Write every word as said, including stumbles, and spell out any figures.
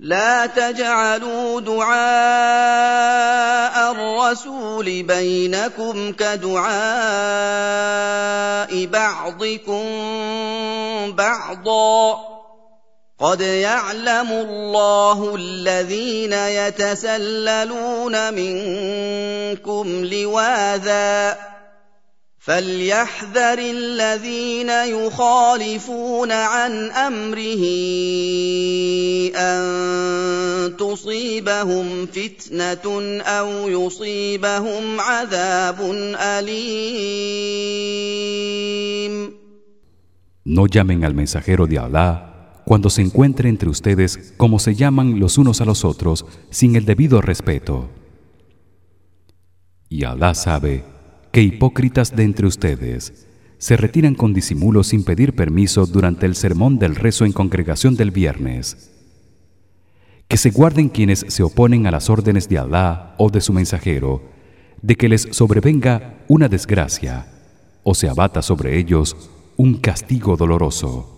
لا تجعلوا دعاء الرسول بينكم كدعاء بعضكم بعضا قد يعلم الله الذين يتسللون منكم لواذا فليحذر الذين يخالفون عن أمره أن تصيبهم فتنة أو يصيبهم عذاب أليم. No llamen al mensajero de Allah cuando se encuentre entre ustedes como se llaman los unos a los otros sin el debido respeto. Y Allah sabe que hipócritas de entre ustedes se retiran con disimulo sin pedir permiso durante el sermón del rezo en congregación del viernes. Que se guarden quienes se oponen a las órdenes de Allah o de su mensajero de que les sobrevenga una desgracia o se abata sobre ellos un castigo doloroso.